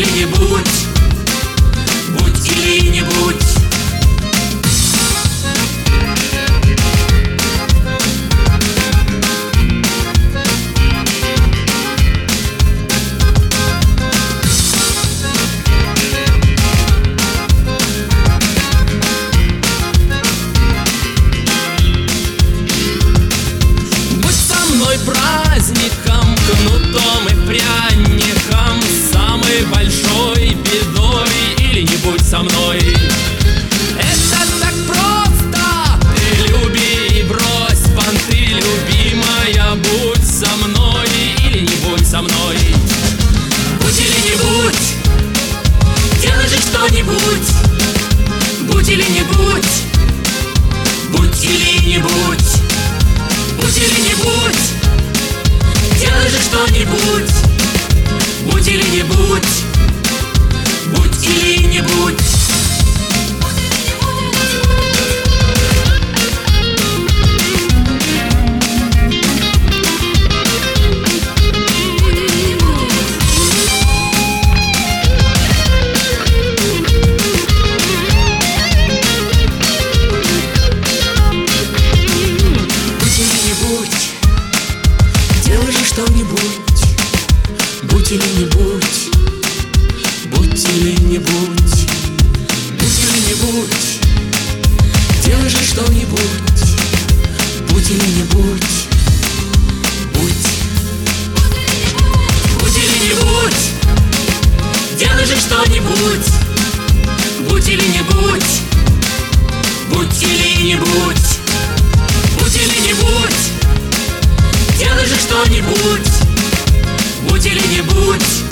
или не будь, будь или не будь. Праздником, кнутом и пряником, самой большой бедой, или не будь со мной. Это так просто, ты люби и брось понты, любимая, будь со мной или не будь со мной. Будь или не будь, делай же что-нибудь, будь или не будь, будь или не будь, будь или не будь. Делай же что-нибудь, будь или не будь, будь или не будь. Что-нибудь, будь или не будь, будь или не будь, будь или не будь, делай же что-нибудь, будь или не будь, будь или не будь, делай же что-нибудь, будь или не будь, будь или не будь, будь или не будь. Делай же что-нибудь, будь или не будь.